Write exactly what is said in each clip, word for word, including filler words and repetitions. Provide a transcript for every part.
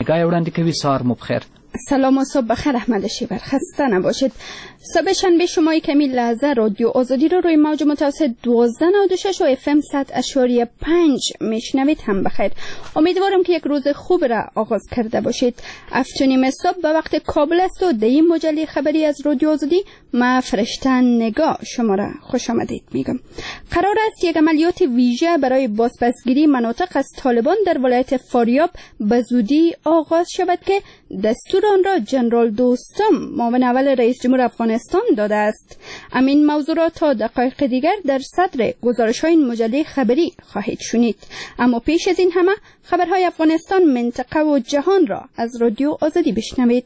خبرگاه وړاندې کوي. سهار مو بخیر. سلام و صبح بخیر. احمد شیبر خسته نباشید. صبح شنبه شمای کمی لحظه رادیو آزادی رو روی موج متوسط دوازده نود و شش و اف ام صد اشاریه پنج میشنوید. هم بخیر. امیدوارم که یک روز خوب را آغاز کرده باشید. هفت صبح به وقت کابل است و در این مجله خبری از رادیو آزادی ما فرشته نگاه شما را خوش آمدید میگم. قرار است یک عملیات ویژه برای بازپسگیری مناطق از طالبان در ولایت فاریاب به زودی آغاز شود که دستور آن را جنرال دوستم معاون اول رئیس جمهور افغانستان داده است. امین موضوع را تا دقایق دیگر در صدر گزارش‌های این مجله خبری خواهید شنید. اما پیش از این همه خبرهای افغانستان، منطقه و جهان را از رادیو آزادی بشنوید.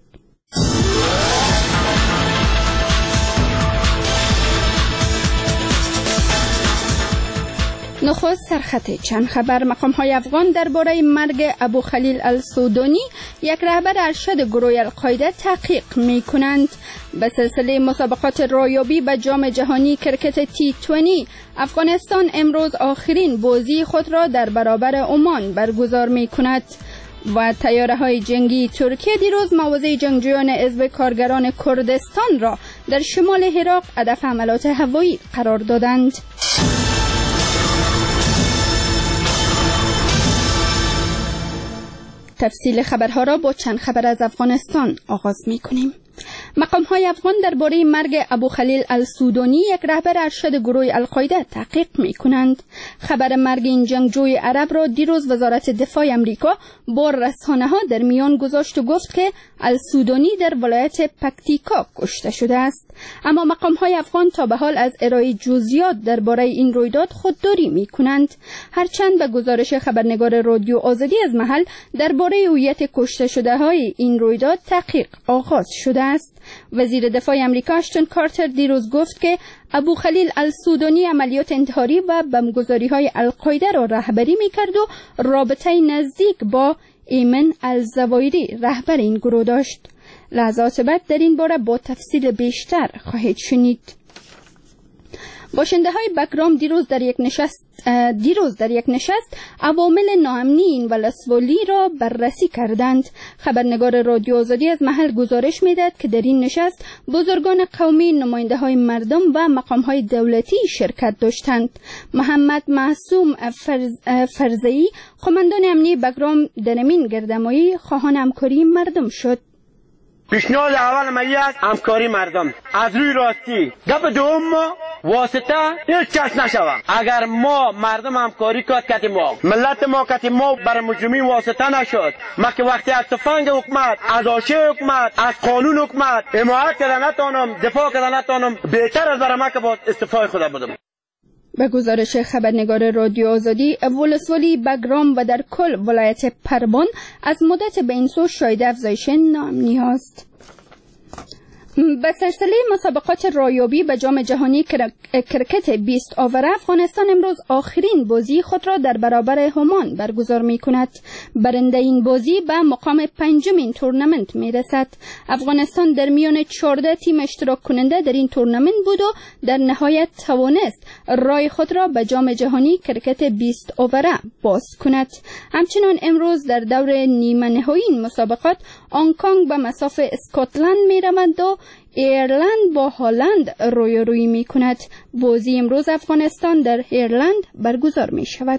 نخست سرخط چند خبر. مقام های افغان درباره مرگ ابو خلیل السودانی، یک رهبر ارشد گروه القاعده، تحقیق می کنند. به سلسله مسابقات رایابی به جام جهانی کرکت تی بیست، افغانستان امروز آخرین بازی خود را در برابر عمان برگزار می کند. و طیاره های جنگی ترکیه دیروز مواضع جنگجویان حزب کارگران کردستان را در شمال عراق هدف حملات هوایی قرار دادند. تفصیل خبرها را با چند خبر از افغانستان آغاز می کنیم. مقام های افغان درباره مرگ ابو خلیل السودانی، یک رهبر ارشد گروه القاعده، تحقیق می کنند. خبر مرگ این جنگجوی عرب را دیروز وزارت دفاع امریکا با رسانه ها در میان گذاشت و گفت که السودانی در ولایت پکتیکا کشته شده است. اما مقام های افغان تا به حال از ارائه جزئیات درباره این رویداد خودداری می کنند. هرچند به گزارش خبرنگار رادیو آزادی از محل درباره هویت کشته شده های این رویداد تحقیق آغاز شده است. وزیر دفاع امریکا اشتون کارتر دیروز گفت که ابو خلیل السودانی عملیات انتحاری و بمبگذاری‌های القاعده را رهبری می‌کرد و رابطه نزدیک با ایمن الزوایری، رهبر این گروه، داشت. لحظات بعد در این باره با تفصیل بیشتر خواهید شنید. باشنده های بگرام دیروز در یک نشست دیروز در یک نشست عوامل ناامنی این ولسوالی را بررسی کردند. خبرنگار رادیو آزادی از محل گزارش میداد که در این نشست بزرگان قومی، نماینده های مردم و مقام های دولتی شرکت داشتند. محمد معصوم فرز فرزئی، قماندان امنی بگرام، در این گردمایی خواهان همکاری مردم شد. پیشنهاد اول ما یک همکاری مردم از روی راستی. گپ دوم ما واسطه هیچ کس نشوه. اگر ما مردم همکاری کرد کتی ما ملت ما کتی ما بر مجرمین واسطه نشد. ما که وقتی از تفنگ حکومت، از آشه حکومت، از قانون حکومت حمایت کردن نتانم، دفاع کردن نتانم، بهتر از برای ما که با استعفای خدا بودم. به گزارش خبرنگار رادیو آزادی، ولسوالی بگرام و در کل ولایت پروان از مدت به این سو شاهد افزایش ناامنی است. به سلسله مسابقات رایابی به جام جهانی کرکت بیست آوره، افغانستان امروز آخرین بازی خود را در برابر عمان برگزار می کند. برنده این بازی به مقام پنجم این تورنمنت می رسد. افغانستان در میان چهارده تیم اشتراک کننده در این تورنمنت بود و در نهایت توانست رای خود را به جام جهانی کرکت بیست آوره باز کند. همچنان امروز در دور نیمه نهایی این مسابقات هنگ‌کنگ به مصاف اسکاتلند می رود و ایرلند با هلند روی روی می کند. بازی امروز افغانستان در ایرلند برگزار می شود.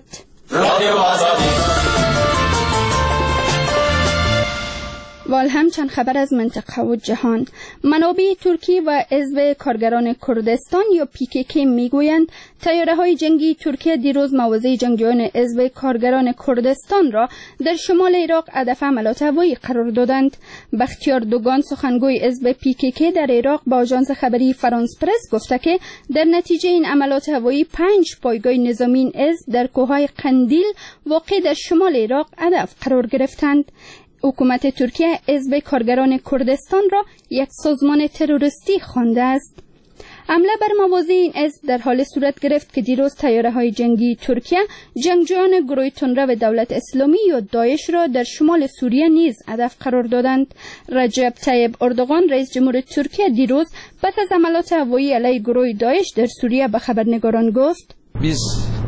وال هم چند خبر از منطقه و جهان. منابع ترکی و حزب کارگران کردستان یا پی کی کی میگویند طیاره های جنگی ترکیه دیروز مواضع جنگجویان حزب کارگران کردستان را در شمال عراق هدف حملات هوایی قرار دادند. بختیار دوگان، سخنگوی حزب پی کی کی در عراق، با آژانس خبری فرانس پرس گفته که در نتیجه این حملات هوایی پنج پایگاه نظامی این حزب در کوههای قندیل واقع در شمال عراق هدف قرار گرفتند. حکومت ترکیه حزب کارگران کردستان را یک سازمان تروریستی خوانده است. حمله بر مواضع این حزب در حال صورت گرفت که دیروز طیاره‌های جنگی ترکیه جنگجویان گروه تندرو دولت اسلامی یا داعش را در شمال سوریه نیز هدف قرار دادند. رجب طیب اردوغان، رئیس جمهور ترکیه، دیروز پس از حملات هوایی علیه گروه داعش در سوریه به خبرنگاران گفت: biz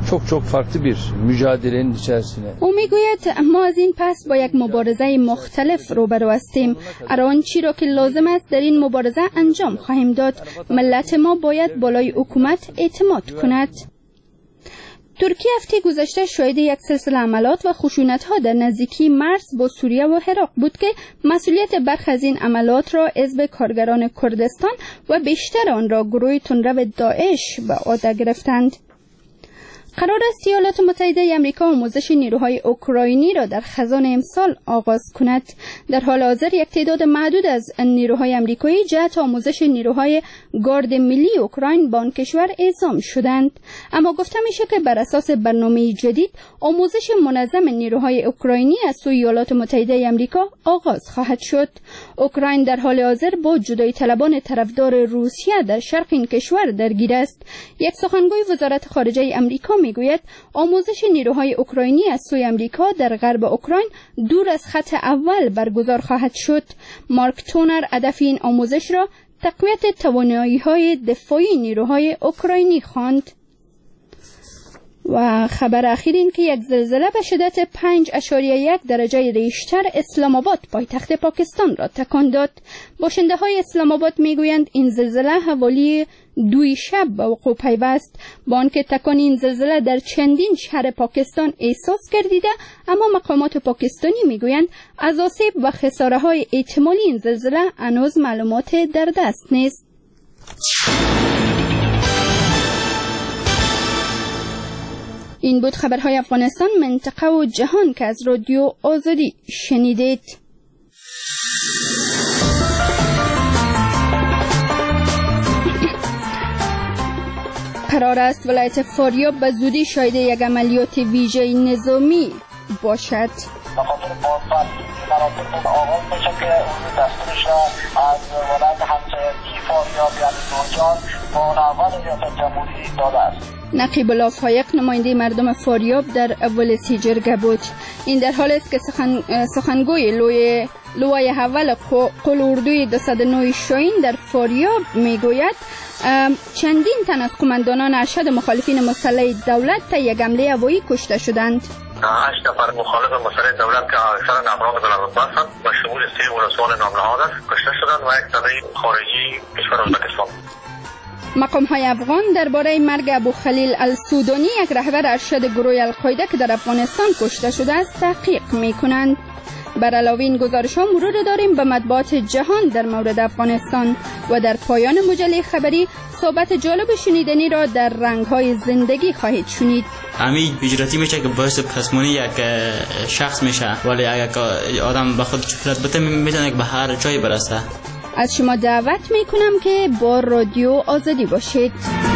çok çok farklı bir mücadelenin içerisine. او میگوید ما از این پس با یک مبارزه مختلف روبرو هستیم. هر چی را که لازم است در این مبارزه انجام خواهیم داد. ملت ما باید بالای حکومت اعتماد کند. ترکیه هفته گذشته شاهد یک سلسله عملات و خشونت‌ها در نزدیکی مرز با سوریه و عراق بود که مسئولیت برخی از این عملات را حزب کارگران کردستان و بیشتر آن را گروه تندرو داعش به عهده گرفتند. قرار است ایالات متحده آمریکا آموزش نیروهای اوکراینی را در خزان امسال آغاز کند. در حال حاضر یک تعداد معدود از نیروهای آمریکایی جهت آموزش نیروهای گارد ملی اوکراین به آن کشور اعزام شدند، اما گفته میشه که بر اساس برنامه جدید آموزش منظم نیروهای اوکراینی از سوی ایالات متحده آمریکا آغاز خواهد شد. اوکراین در حال حاضر با جدایی طلبان طرفدار روسیه در شرق این کشور درگیر است. یک سخنگوی وزارت خارجه آمریکا میگوید آموزش نیروهای اوکراینی از سوی آمریکا در غرب اوکراین دور از خط اول برگزار خواهد شد. مارک تونر هدف این آموزش را تقویت توانایی‌های دفاعی نیروهای اوکراینی خواند. و خبر اخیر این که یک زلزله به شدت پنج اشاریه یک درجه ریشتر اسلام آباد پایتخت پاکستان را تکان داد. باشنده های اسلام آباد میگویند این زلزله حوالی دوی شب به وقوع پیوست، با آنکه تکان این زلزله در چندین شهر پاکستان احساس گردیده، اما مقامات پاکستانی میگویند از آسیب و خساره های احتمالی این زلزله هنوز معلومات در دست نیست. این بود خبرهای افغانستان، منطقه و جهان که از رادیو آزادی شنیدید. قرار است ولایت فاریاب به زودی شاهد یک عملیات ویژه نظامی باشد. بخاطر بازپس مناطق آغاز میشه که اون دستورش را از ولایت همسایگی فاریاب یعنی نورجان با اول ریاست جمهوری داده است. نقیب الله فایق نماینده مردم فاریاب در ولسی جرگه بود. این در حال است که سخن، سخنگوی لوی لوای اول قل اردوی دویست و نه شاهین در فاریاب میگوید چندین تن از قماندانان ارشد مخالفین مسلح دولت تا یک حمله هوایی کشته شدند. هشت نفر مخالف مسلح دولت که اکثرا افراد بلندمرتبه هستند و شمول سه ولسوال نامنهاد است کشته شدند و یک تن خارجی کشور ازبکستان. مقام های افغان درباره مرگ ابو خلیل السودانی، یک رهبر ارشد گروه القاعده که در افغانستان کشته شده است، تحقیق می کنند. بر علاوه این گزارش ها مرور داریم به مطبوعات جهان در مورد افغانستان و در پایان مجله خبری صحبت جالب شنیدنی را در رنگ های زندگی خواهید شنید. امید بیجراتی میشه که باعث پسمانی یک شخص میشه، ولی اگر آدم به خود چفلت بده میتونه که به هر جایی برسه. از شما دعوت میکنم که با رادیو آزادی باشید.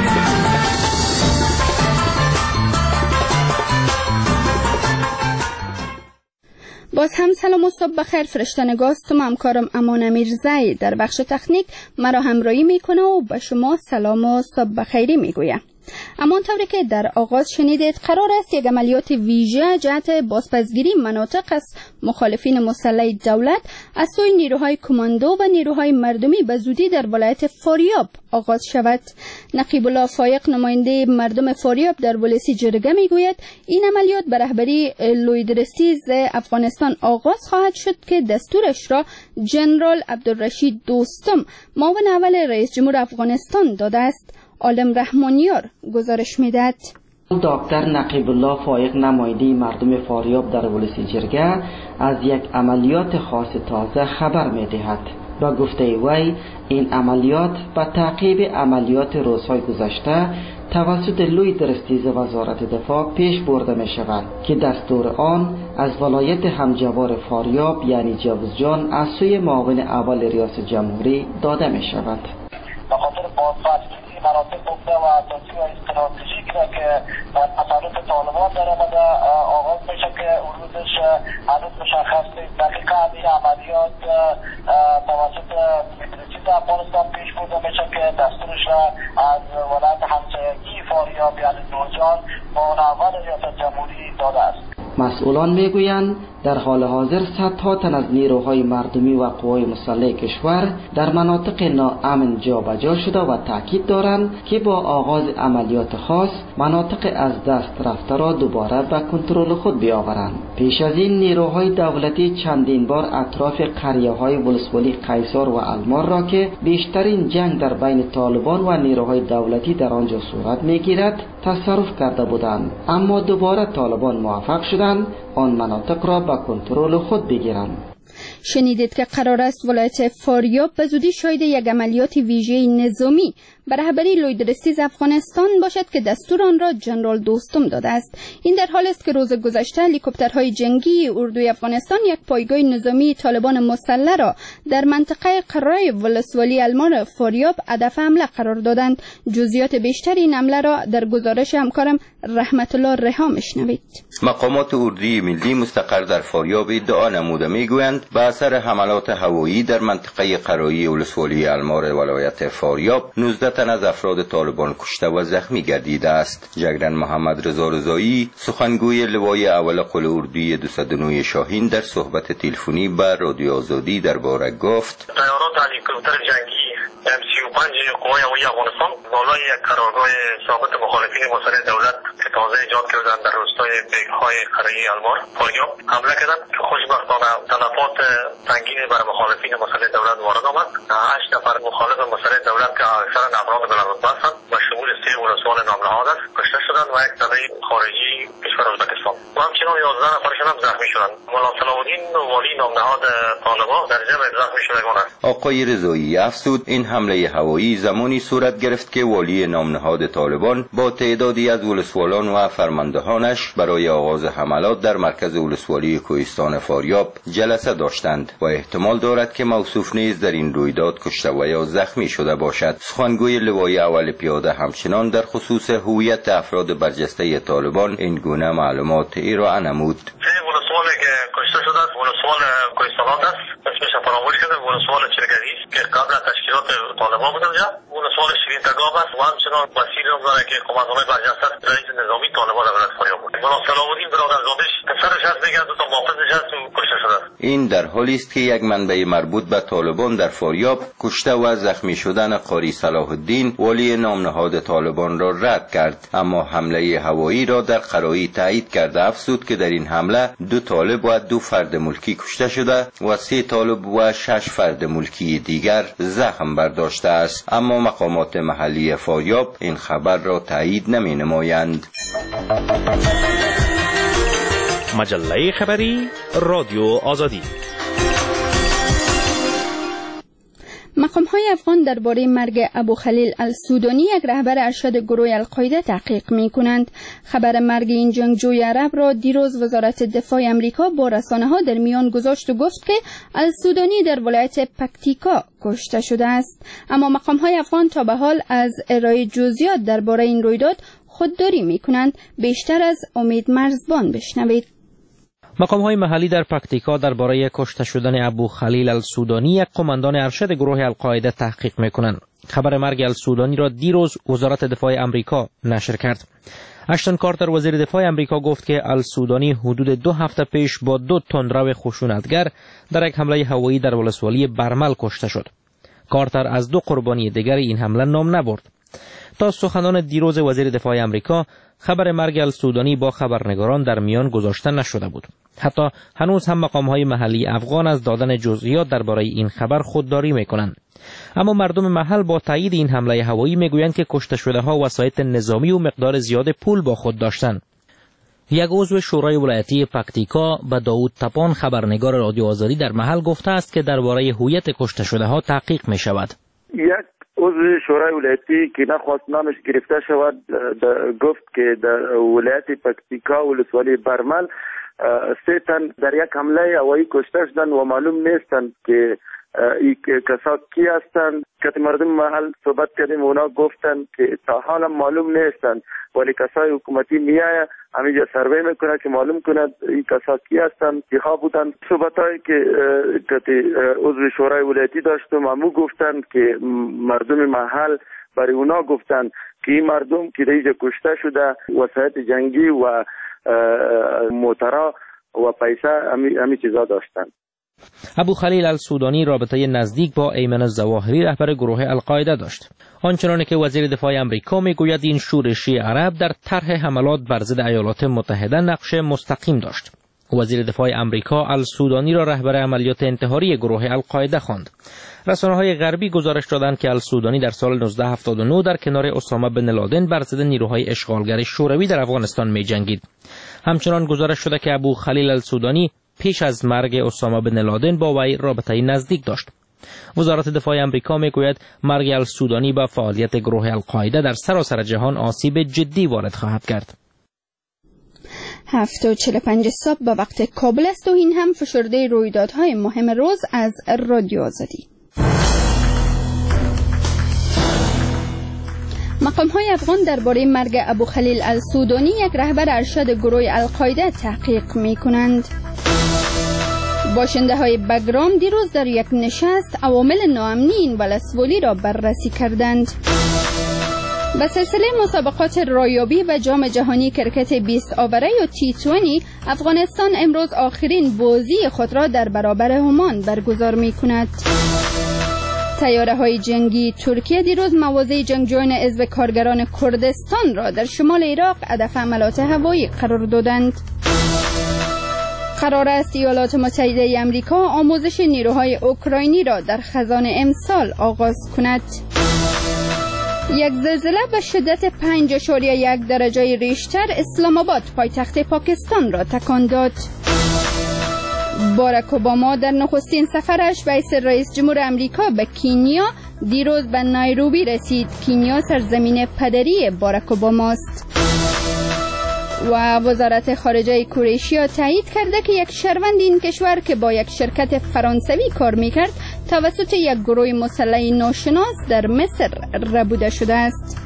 باز هم سلام و صبح بخیر. فرشته نگاستم، همکارم امان امیرزی در بخش تکنیک مرا همراهی میکنه و به شما سلام و صبح بخیری میگویم. اما آنطوری که در آغاز شنیدید، قرار است یک عملیات ویژه جهت بازپسگیری مناطق از مخالفین مسلح دولت از سوی نیروهای کماندو و نیروهای مردمی به زودی در ولایت فاریاب آغاز شود. نقیب الله فایق نماینده مردم فاریاب در ولسی جرگه میگوید این عملیات به رهبری لویدرستیز افغانستان آغاز خواهد شد که دستورش را جنرال عبدالرشید دوستم، معاون اول رئیس جمهور افغانستان داده است. عالم رحمانیار گزارش میدهد. دکتر نقیب الله فایق نماینده مردم فاریاب در ولسی جرگه از یک عملیات خاص تازه خبر میدهد. با گفته وی این عملیات به تعقیب عملیات روزهای گذشته توسط لویدرستیز وزارت دفاع پیش برده می شود که دستور آن از ولایت همجوار فاریاب یعنی جوزجان از سوی معاون اول ریاست جمهوری داده می شود. بخاطر بازپسگیری مناطق بوده و اساسی و استراتژیک را که در تصرف طالبان در آمده آغاز میشه که حدودش هنوز مشخص نیست. دقیقا این عملیات توسط لویدرستیز افغانستان پیش برده میشه که دستورش را از ولایت همسایگی فاریاب یعنی نورجان معاون اول ریاست جمهوری داده است. مسئولان میگویند در حال حاضر صدها تن از نیروهای مردمی و قوای مسلح کشور در مناطق ناامن جابجا شده و تاکید دارند که با آغاز عملیات خاص مناطق از دست رفته را دوباره به کنترل خود بیاورند. پیش از این نیروهای دولتی چندین بار اطراف قریه‌های ولسوالی قیصر و المار را که بیشترین جنگ در بین طالبان و نیروهای دولتی در آنجا صورت می‌گیرد تصرف کرده بودند، اما دوباره طالبان موفق شدند آن مناطق را به کنترل خود بگیرند. شنیدید که قرار است ولایت فاریاب به زودی شاهد یک عملیات ویژه نظامی به رهبری لویدرستیز افغانستان باشد که دستور آن را جنرال دوستم داده است. این در حال است که روز گذشته هلیکوپترهای جنگی اردوی افغانستان یک پایگاه نظامی طالبان مسلح را در منطقه قرای ولسوالی المار فاریاب هدف حمله قرار دادند. جزئیات بیشتر این حمله را در گزارش همکارم رحمت الله رها میشنوید. مقامات اردوی ملی مستقر در فاریاب ادعا نموده میگویند به اثر حملات هوایی در منطقه قرایی ولسوالی المار ولایت فاریاب نوزده تن از افراد طالبان کشته و زخمی گردیده است. جگرن محمد رضا رضایی سخنگوی لوای اول قل اردوی دویست و نه شاهین در صحبت تلفنی با رادیو آزادی درباره گفت: طیارات هلیکوپتر جنگی ام سی و پنج قوای هوایی افغانستان بالای یک قرارگاه ثابت مخالفین مسلح دولت که تازه ایجاد کردند در روستای بیگ‌های قرایی المار فاریاب حمله کردند که خوشبختانه تلفات سنگینی بر مخالفین مسلح دولت وارد آمد. هشت نفر مخالف مسلح دولت که اکثرا افراد بلندرتبه هستند و شمول سه ولسوال نامنهاد است کشته شدند و یک تبع خارجی کشور ازبکستان و همچنین یازده نفرشان هم زخمی شدند. ملا صلاح الدین والی نامنهاد طالبان در جمع زخمی شدگان است. آقای رضایی افزود این حمله هوایی زمانی صورت گرفت که والی نامنهاد طالبان با تعدادی از ولسوالان و فرماندهانش برای آغاز حملات در مرکز ولسوالی کوهستان فاریاب جلسه داشتند و احتمال دارد که موصوف نیز در این رویداد کشته و یا زخمی شده باشد. سخنگوی لوای اول پیاده همچنان در خصوص هویت افراد برجسته طالبان این گونه معلومات ارائه نمود. ولسوالی که کشته شده است ولسوال کوهستان است، اسمش فراموش کردم، ولسوال چرگدی که قبل از تشکیلات طالبان بود اونجا. ولسوال شیرین تگاب است و همچنان وسیل هم داره که قماندان برجسته است رئیس نظامی طالبان در ولایت فاریاب بود. ملا صلاح الدین برادرزادش پسرش هست دیگه دو تا محافظش هست و کشته شده است. این در حالی است که یک منبع مربوط به طالبان در فاریاب کشته و زخمی شدن قاری صلاح الدین والی نامنهاد طالبان را رد کرد، اما حمله هوایی را در قرایی تایید کرده افزود که در این حمله دو طالب و دو فرد ملکی کشته شده و سه طالب و شش فرد ملکی دیگر زخم برداشته است، اما مقامات محلی فاریاب این خبر را تایید نمی نمایند. مجله خبری رادیو آزادی. مقام‌های افغان درباره مرگ ابو خلیل السودانی یک رهبر ارشد گروه القاعده تحقیق می‌کنند. خبر مرگ این جنگجوی عرب را دیروز وزارت دفاع آمریکا با رسانه‌ها در میان گذاشت و گفت که السودانی در ولایت پکتیکا کشته شده است، اما مقام‌های افغان تا به حال از ارائه جزئیات درباره این رویداد خودداری می‌کنند. بیشتر از امید مرزبان بشنوید. مقام‌های محلی در پکتیکا درباره کشته شدن ابو خلیل السودانی یک قماندان ارشد گروه القاعده تحقیق می‌کنند. خبر مرگ السودانی را دیروز وزارت دفاع آمریکا نشر کرد. اشتون کارتر وزیر دفاع آمریکا گفت که السودانی حدود دو هفته پیش با دو تندرو خشونتگر در یک حمله هوایی در ولسوالی برمل کشته شد. کارتر از دو قربانی دیگر این حمله نام نبرد. تا سخنان دیروز وزیر دفاع آمریکا خبر مرگ السودانی با خبرنگاران در میان گذاشته نشده بود. حتی هنوز هم مقام‌های محلی افغان از دادن جزئیات درباره این خبر خودداری می‌کنند. اما مردم محل با تایید این حمله هوایی میگویند که کشته شده‌ها وسایط نظامی و مقدار زیاد پول با خود داشتند. یک عضو شورای ولایتی پکتیکا به داوود تپان خبرنگار رادیو آزادی در محل گفته است که درباره هویت کشته شده‌ها تحقیق می‌شود. یک عضو شورای ولایتی که نخواست نامش گرفته شود گفت که در ولایت پکتیکا ولسوالی برمل سه تن در یک حمله هوایی کشته شدند و معلوم نیستند که این کسا کی هستند. که مردم محل صحبت کردیم اونا گفتند که تا حالا معلوم نیستند، ولی کسای حکومتی میایه همینجا سروی میکنه که معلوم کند این کسا کی هستند، کیها بودند. صحبتایی که عضو شورای ولایتی داشتم همو گفتند که مردم محل برای اونا گفتند که این مردم که اینجا کشته شده وسایط جنگی و موترها و پیسه همی, همی چیزا داشتن. ابو خلیل السودانی رابطه نزدیک با ایمن الظواهری رهبر گروه القاعده داشت. آنچنانی که وزیر دفاع آمریکا میگوید این شورشی عرب در طرح حملات بر ضد ایالات متحده نقش مستقیم داشت. وزیر دفاع آمریکا السودانی را رهبر عملیات انتحاری گروه القاعده خواند. رسانه‌های غربی گزارش دادند که السودانی در سال نوزده هفتاد و نه در کنار اسامه بن لادن بر ضد نیروهای اشغالگر شوروی در افغانستان می‌جنگید. همچنان گزارش شده که ابو خلیل السودانی پیش از مرگ اسامه بن لادن با وی رابطه نزدیک داشت. وزارت دفاع آمریکا میگوید مرگ السودانی با فعالیت گروه القاعده در سراسر جهان آسیب جدی وارد خواهد کرد. هفت و چهل و پنج صبح به وقت کابل است و این هم فشرده رویدادهای مهم روز از رادیو آزادی. مقام‌های افغان درباره مرگ ابو خلیل السودانی یک رهبر ارشد گروه القاعده تحقیق می‌کنند. باشنده‌های بگرام دیروز در یک نشست عوامل ناامنی این ولسوالی را بررسی کردند. به سلسله مسابقات رایابی و جام جهانی کرکت بیست آوره و تی بیست افغانستان امروز آخرین بازی خود را در برابر عمان برگزار می‌کند. طیاره های جنگی ترکیه دیروز مواضع جنگجویان حزب کارگران کردستان را در شمال عراق هدف حملات هوایی قرار دادند. قرار است ایالات متحده آمریکا آموزش نیروهای اوکراینی را در خزان امسال آغاز کند. یک زلزله به شدت پنج اشاریه یک درجه ریشتر اسلام آباد پایتخت پاکستان را تکان داد. باراک اوباما در نخستین سفرش به حیث رئیس جمهور آمریکا به کینیا دیروز به نایروبی رسید. کینیا سرزمین پدری باراک اوباما است. و وزارت خارجه کرواتیا تایید کرده که یک شهروند این کشور که با یک شرکت فرانسوی کار میکرد توسط یک گروه مسلح ناشناس در مصر ربوده شده است.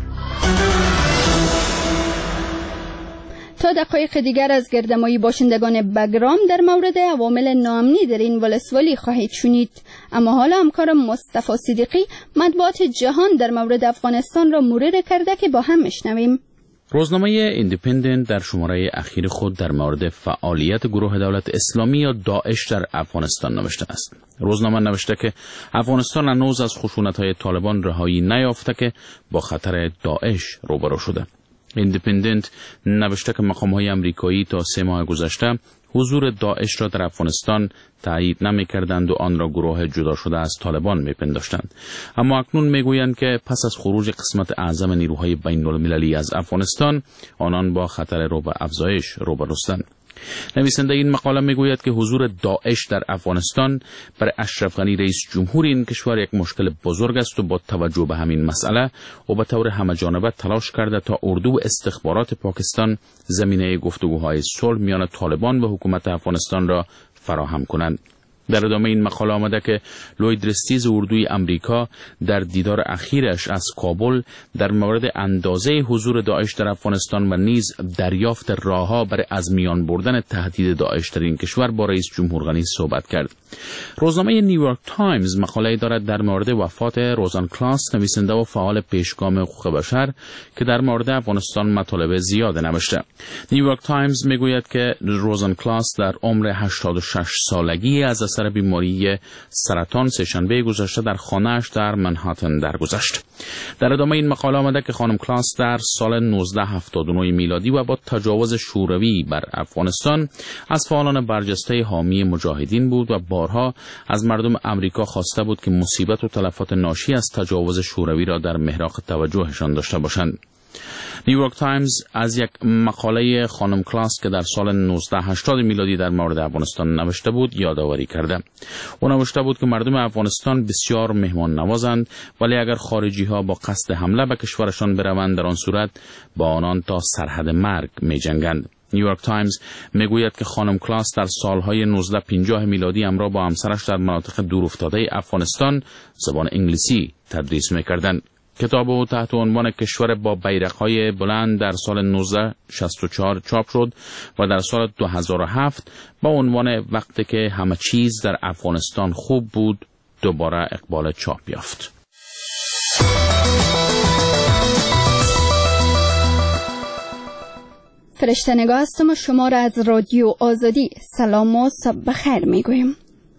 تا دقایق دیگر از گردمایی باشندگان بگرام در مورد عوامل ناامنی در این ولسوالی خواهید شنید. اما حالا همکار مصطفی صدیقی مطبوعات جهان در مورد افغانستان را مرور کرده که با هم میشنویم. روزنامه ایندیپندنت در شماره اخیر خود در مورد فعالیت گروه دولت اسلامی یا داعش در افغانستان نوشته است. روزنامه نوشته که افغانستان هنوز از خشونت‌های طالبان رهایی نیافته که با خطر داعش روبرو شده. ایندیپندنت نوشته که مقام‌های آمریکایی تا سه ماه گذشته حضور داعش را در افغانستان تایید نمی‌کردند و آن را گروه جدا شده از طالبان می‌پنداشتند. اما اکنون می‌گویند که پس از خروج قسمت اعظم نیروهای بین‌المللی از افغانستان آنان با خطر رو به افزایش روبروستند. نویسنده این مقاله میگوید که حضور داعش در افغانستان برای اشرف غنی رئیس جمهور این کشور یک مشکل بزرگ است و با توجه به همین مسئله او به طور همه‌جانبه تلاش کرده تا اردو و استخبارات پاکستان زمینه گفتگوهای صلح میان طالبان و حکومت افغانستان را فراهم کنند. در ادامه این مقاله آمده که لوید رستیز اردوی امریکا در دیدار اخیرش از کابل در مورد اندازه حضور داعش در افغانستان و نیز دریافت راهها برای از میان بردن تهدید داعش در این کشور با رئیس جمهور غنی صحبت کرد. روزنامه نیویورک تایمز مقاله دارد در مورد وفات روزان کلاس، نویسنده و فعال پیشگام حقوق بشر که در مورد افغانستان مطالب زیاد نوشته. نیویورک تایمز میگوید که روزان کلاس در عمر هشتاد و شش سالگی از اثر بیماری سرطان سه‌شنبه گذشته در خانه‌اش در منهاتن درگذشت. در ادامه این مقاله آمده که خانم کلاس در سال نوزده هفتاد و نه میلادی و با تجاوز شوروی بر افغانستان از فعالان برجسته حامی مجاهدین بود و بارها از مردم امریکا خواسته بود که مصیبت و تلفات ناشی از تجاوز شوروی را در محراق توجهشان داشته باشند. نیویورک تایمز از یک مقاله خانم کلاس که در سال نوزده هشتاد میلادی در مورد افغانستان نوشته بود یادآوری کرده. او نوشته بود که مردم افغانستان بسیار مهمان نوازند، ولی اگر خارجی ها با قصد حمله به کشورشان بروند در آن صورت با آنان تا سرحد مرگ می جنگند. نیویورک تایمز میگوید که خانم کلاس در سالهای نوزده پنجاه میلادی همراه با همسرش در مناطق دورافتاده افغانستان زبان انگلیسی تدریس میکردند. کتاب او تحت عنوان کشور با بیرق‌های بلند در سال نوزده شصت و چهار چاپ شد و در سال دو هزار و هفت با عنوان وقتی که همه چیز در افغانستان خوب بود دوباره اقبال چاپ یافت. فرشته نگاه هستم و شما را از رادیو آزادی سلام و صبح بخیر میگویم.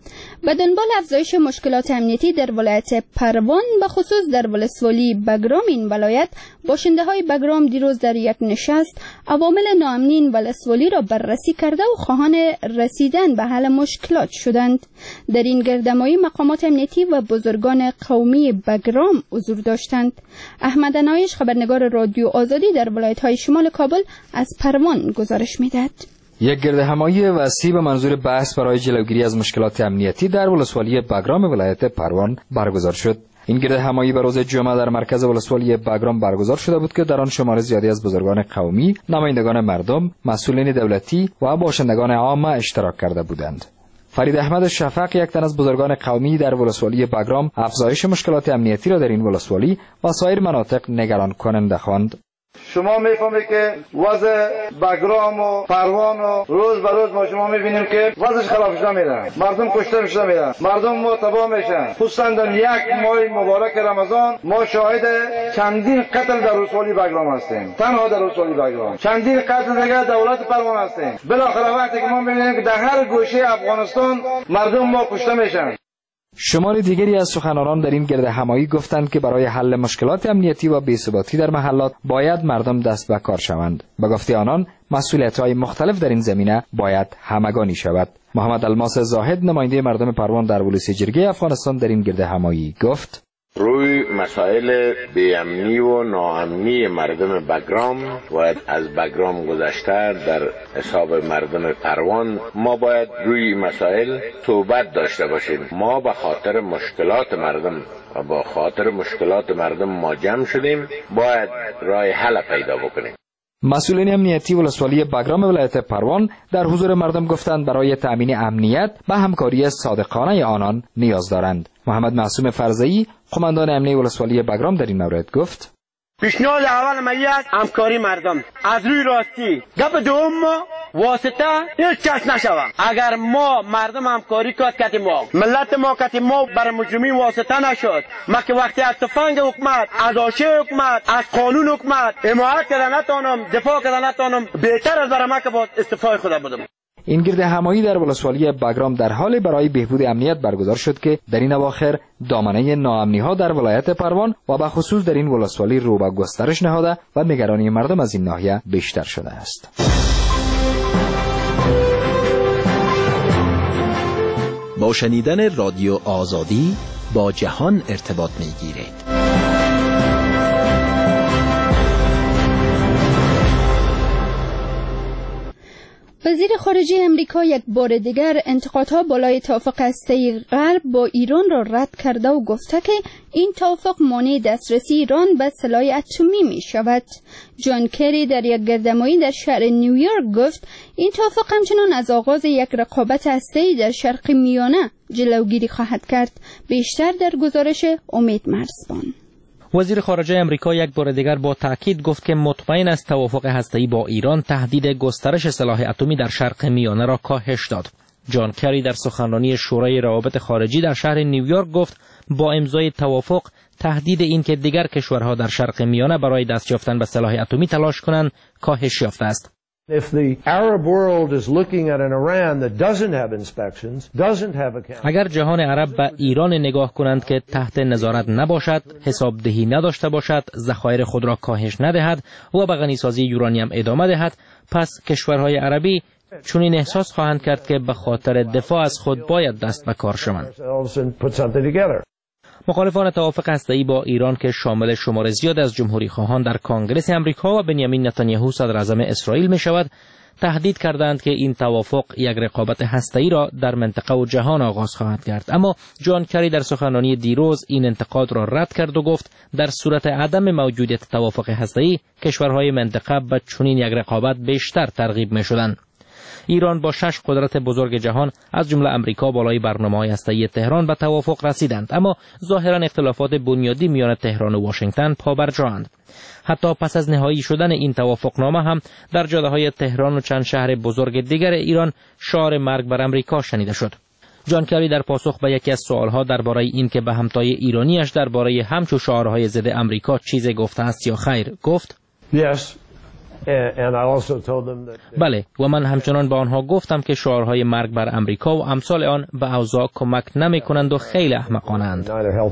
به دنبال افزایش مشکلات امنیتی در ولایت پروان به خصوص در ولسوالی بگرام این ولایت، باشنده های بگرام دیروز در یک نشست عوامل ناامنی این ولسوالی را بررسی کرده و خواهان رسیدن به حل مشکلات شدند. در این گردهمایی مقامات امنیتی و بزرگان قومی بگرام حضور داشتند. احمد نایش خبرنگار رادیو آزادی در ولایت های شمال کابل از پروان گزارش میدهد. یک گردهمایی وسیع به منظور بحث برای جلوگیری از مشکلات امنیتی در ولسوالی بگرام ولایت پروان برگزار شد. این گردهمایی به روز جمعه در مرکز ولسوالی بگرام برگزار شده بود که در آن شمار زیادی از بزرگان قومی، نمایندگان مردم، مسئولین دولتی و باشندگان عامه اشتراک کرده بودند. فرید احمد شفق، یک تن از بزرگان قومی در ولسوالی بگرام، افزایش مشکلات امنیتی را در این ولسوالی و سایر مناطق نگران کننده خواند. شما میفهمید که وضع بگرام و پروان و روز به روز ما شما میبینیم که وضعش خراب شده میره، مردم کشته میشه میره، مردم ما تباه میشن. خصوصا در یک ماه مبارک رمضان ما شاهد چندین قتل در ولسوالی بگرام هستیم. تنها در ولسوالی بگرام چندین قتل دیگه در ولایت پروان هستیم. بالاخره وقتی که ما میبینیم که در هر گوشه افغانستان مردم ما کشته میشن. شمار دیگری از سخنرانان در این گردهمایی گفتند که برای حل مشکلات امنیتی و بی‌ثباتی در محلات باید مردم دست به کار شوند. به گفته آنان مسئولیت‌های مختلف در این زمینه باید همگانی شود. محمد الماس زاهد، نماینده مردم پروان در ولسی جرگه افغانستان، در این گردهمایی گفت: روی مسائل بی‌امنی و ناامنی مردم بگرام و از بگرام گذشته در حساب مردم پروان ما باید روی مسائل صحبت داشته باشیم. ما به خاطر مشکلات مردم و با خاطر مشکلات مردم ما جمع شدیم، باید راه حل پیدا بکنیم. مسئولین امنیتی ولسوالی بگرام ولایت پروان در حضور مردم گفتند برای تأمین امنیت به همکاری صادقانه آنان نیاز دارند. محمد معصوم فرزایی، قماندان امنیتی ولسوالی بگرام، در این مورد گفت: پیشنهاد اول ما یک همکاری مردم از روی راستی، گپ دوم ما واسطه هیچ کس نشوه. اگر ما مردم همکاری کرد کتی ما ملت ما کتی ما بر مجرمین واسطه نشد. ما که وقتی از تفنگ حکومت، از آشه حکومت، از قانون حکومت حمایت کردن نتانم، دفاع کردن نتانم، بهتر از برای ما که با استعفای خدا بودم. این گردهمایی در ولسوالی بگرام در حال برای بهبود امنیت برگزار شد که در این اواخر دامنه ناامنی‌ها در ولایت پروان و به خصوص در این ولسوالی رو به گسترش نهاده و نگرانی مردم از این ناحیه بیشتر شده است. با شنیدن رادیو آزادی با جهان ارتباط می‌گیرید. وزیر خارجه امریکا یک بار دیگر انتقادها بالای توافق هسته‌ای غرب با ایران را رد کرده و گفته که این توافق مانع دسترسی ایران به سلاح اتمی می شود. جان کری در یک گردهمایی در شهر نیویورک گفت این توافق همچنان از آغاز یک رقابت هسته‌ای در شرق میانه جلوگیری خواهد کرد. بیشتر در گزارش امید مرزبان. وزیر خارجه امریکا یک بار دیگر با تأکید گفت که مطمئن است توافق هسته‌ای با ایران تهدید گسترش سلاح اتمی در شرق میانه را کاهش داد. جان کری در سخنرانی شورای روابط خارجی در شهر نیویورک گفت با امضای توافق تهدید این که دیگر کشورها در شرق میانه برای دست یافتن به سلاح اتمی تلاش کنند کاهش یافته است. اگر جهان عرب به ایران نگاه کنند که تحت نظارت نباشد، حسابدهی نداشته باشد، ذخایر خود را کاهش ندهد و به غنیسازی یورانیم ادامه دهد، پس کشورهای عربی چنین احساس خواهند کرد که به خاطر دفاع از خود باید دست به کار شوند. مخالفان توافق هسته‌ای با ایران که شامل شمار زیاد از جمهوری خواهان در کانگرس امریکا و بنیامین نتانیاهو صدر اعظم اسرائیل می شود، تهدید کردند که این توافق یک رقابت هسته‌ای را در منطقه و جهان آغاز خواهد کرد. اما جان کری در سخنرانی دیروز این انتقاد را رد کرد و گفت در صورت عدم موجودیت توافق هسته‌ای کشورهای منطقه به چنین یک رقابت بیشتر ترغیب می شدند. ایران با شش قدرت بزرگ جهان از جمله امریکا بالای برنامه‌های هسته‌ای تهران به توافق رسیدند، اما ظاهراً اختلافات بنیادی میان تهران و واشنگتن پابرجااند. حتی پس از نهایی شدن این توافقنامه هم در جاده‌های تهران و چند شهر بزرگ دیگر ایران شعار مرگ بر امریکا شنیده شد. جان کری در پاسخ به یکی از سوالها درباره این که به همتای ایرانیش درباره همچو شعارهای ضد امریکا چیزی گفته است یا خیر گفت: Yes. بله، و من همچنان به آنها گفتم که شعارهای مرگ بر امریکا و امثال آن به اوضاع کمک نمی کنند و خیلی احمقانند.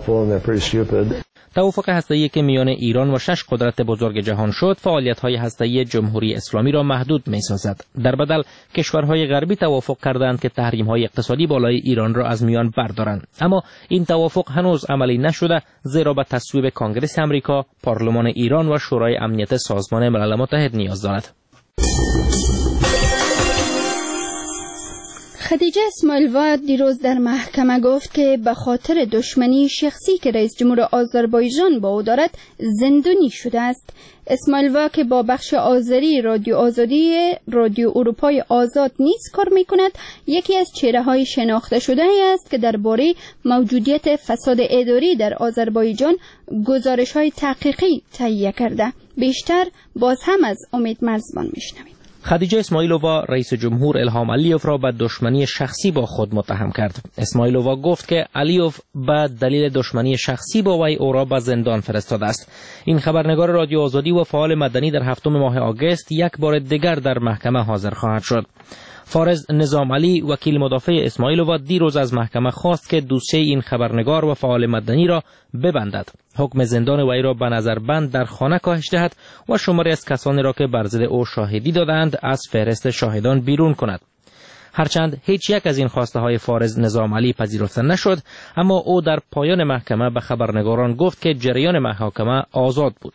توافق هسته‌ای که میان ایران و شش قدرت بزرگ جهان شد، فعالیت‌های هسته‌ای جمهوری اسلامی را محدود می‌سازد. در بدل کشورهای غربی توافق کردند که تحریم‌های اقتصادی بالای ایران را از میان بردارند. اما این توافق هنوز عملی نشده، زیرا به تصویب کنگره آمریکا، پارلمان ایران و شورای امنیت سازمان ملل متحد نیاز دارد. خدیجه اسماعیلووا دیروز در محکمه گفت که به خاطر دشمنی شخصی که رئیس جمهور آذربایجان با او دارد زندانی شده است. اسماعیلووا که با بخش آذری رادیو آزادی رادیو اروپای آزاد نیز کار می‌کند، یکی از چهره‌های شناخته شده است که درباره موجودیت فساد اداری در آذربایجان گزارش‌های تحقیقی تهیه کرده. بیشتر باز هم از امید مرزبان می‌شنویم. خدیجه اسماعیلووا رئیس جمهور الهام علیوف را به دشمنی شخصی با خود متهم کرد. اسماعیلووا گفت که علیوف به دلیل دشمنی شخصی با وی او را به زندان فرستاده است. این خبرنگار رادیو آزادی و فعال مدنی در هفتم ماه آگوست یک بار دیگر در محکمه حاضر خواهد شد. فارز نظام علی وکیل مدافع اسماعیلووا دیروز از محکمه خواست که دوسیه این خبرنگار و فعال مدنی را ببندد. حکم زندان وی را به نظر بند در خانه کاهش دهد و شماری از کسانی را که بر ضد او شاهدی دادند از فهرست شاهدان بیرون کند. هرچند هیچ یک از این خواسته های فارز نظام علی پذیرفته نشد، اما او در پایان محکمه به خبرنگاران گفت که جریان محاکمه آزاد بود.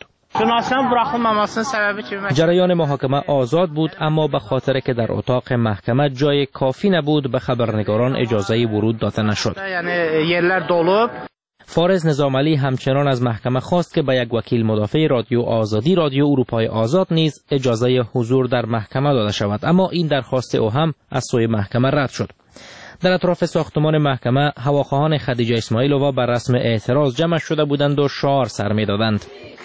جریان محاکمه آزاد بود، اما به خاطر که در اتاق محکمه جای کافی نبود به خبرنگاران اجازه ورود داده نشد. فارز نظام علی همچنان از محکمه خواست که به یک وکیل مدافع رادیو آزادی رادیو اروپای آزاد نیز اجازه حضور در محکمه داده شود، اما این درخواست او هم از سوی محکمه رد شد. در اطراف ساختمان محکمه هواخواهان خدیجه اسماعیلووا بر رسم اعتراض جمع شده بودند و شعار سر می‌دادند.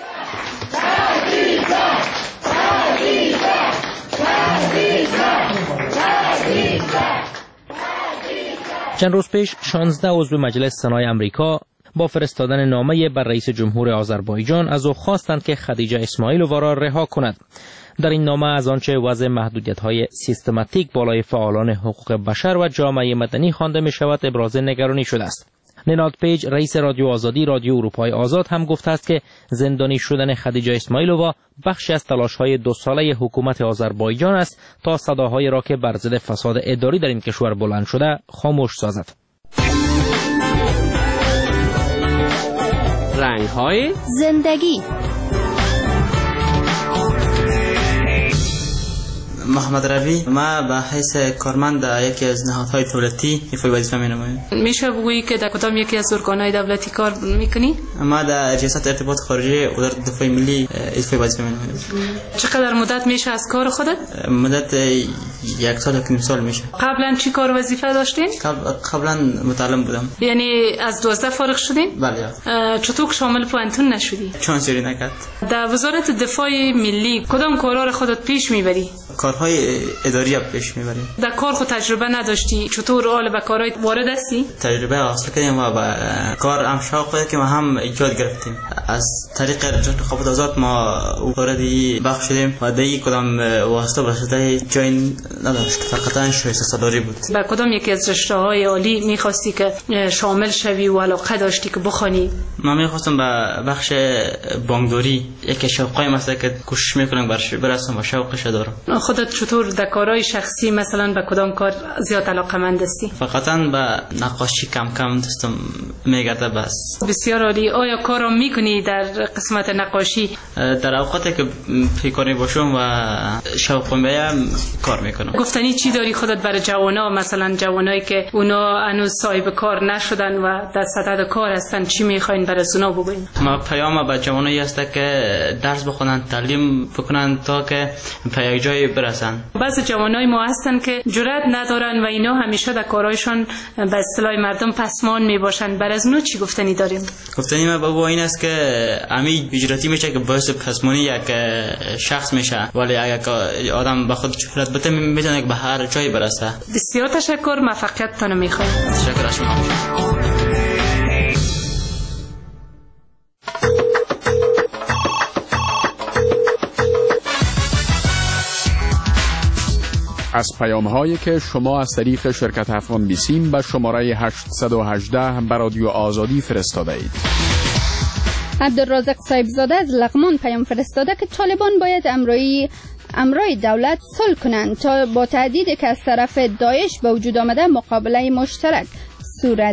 چند روز پیش شانزده عضو مجلس سنای امریکا با فرستادن نامه بر رئیس جمهور آذربایجان از او خواستند که خدیجه اسماعیلووا را رها کند. در این نامه از آنچه وضع محدودیت‌های سیستماتیک بالای فعالان حقوق بشر و جامعه مدنی خوانده می‌شود ابراز نگرانی شده است. نیناد پیج رئیس رادیو آزادی رادیو اروپای آزاد هم گفته است که زندانی شدن خدیجه اسماعیلووا بخشی از تلاش‌های دو ساله حکومت آذربایجان است تا صداهای را که بر ضد فساد اداری در این کشور بلند شده خاموش سازد. رنگ‌های زندگی. محمد روی، ما به حیث کارمند یکی از نهادهای دولتی ایفای وظیفه می‌نمایم. میشه بگویی که در کدام یکی از ارگان‌های دولتی کار می‌کنی؟ ما در ریاست ارتباط خارجی و در دفاع ملی ایفای وظیفه می‌نمایم. چقدر مدت میشه از کار خودت؟ مدت یک سال یک نیم سال میشه. قبلا چی کار وظیفه داشتین؟ قبلا متعلم بودم. یعنی از دوازده فارغ شدین؟ بله. چطور شامل پوانتون نشدی؟ چون سری نکرد. در وزارت دفاع ملی کدام کارا رو خودت پیش میبری؟ کارهای اداری پیش میبریم. در کار خود تجربه نداشتی، چطور حال به کارهای وارد هستی؟ تجربه حاصل کردیم و به کار هم شوق خود که ما هم ایجاد گرفتیم. از طریق انتخابات آزاد ما وارد بخش شدیم و دیگه کدام واسطه واسطه جای نداشت، فقط انشای سالاری بود. به کدام یکی از رشته‌های عالی می‌خواستی که شامل شوی و علاقه داشتی که بخوانی؟ من می‌خواستم به بخش بانکداری، یک شوقای مثلا که کوشش می‌کنم برش برسم و شوقش دارم. خودت چطور در کارهای شخصی مثلا به کدام کار زیاد علاقه‌مند هستی؟ فقط به نقاشی کم کم دستم میگرده بس. بسیار عالی. آیا کارو میکنی در قسمت نقاشی؟ در اوقاتی که پیکاری باشم و شوقم بیام کار میکنم. گفتنی چی داری خودت برای جوانا، مثلا جوانایی که اونا هنوز صاحب کار نشدن و در صدد کار هستن، چی میخواین برای اونا بگین؟ ما پیام به جوانایی است که درس بخونن، تعلیم بکنن تا که به یک جای برسن. بعضی جوانای ما هستن که جرأت ندارن و اینا همیشه در کارهایشان به اصطلاح مردم پسمان میباشن. برای از اونا چی گفتنی داریم؟ گفتنی ما بابا این است که امید اجراتی میشه که باعث پسمانی یک شخص میشه، ولی اگر آدم به خود جرأت بده میتونه که به هر جایی برسه. بسیار تشکر، موفقیتتون میخوایم. تشکر از شما. از پیام هایی که شما از طریق شرکت افغان بیسیم به شماره هشتصد و هجده به رادیو آزادی فرستاده اید. عبدالرازق صاحبزاده از لغمان پیام فرستاده که طالبان باید امروی امرای دولت صلح کنند تا با تهدیدی که از طرف داعش به وجود آمده مقابله مشترک صورت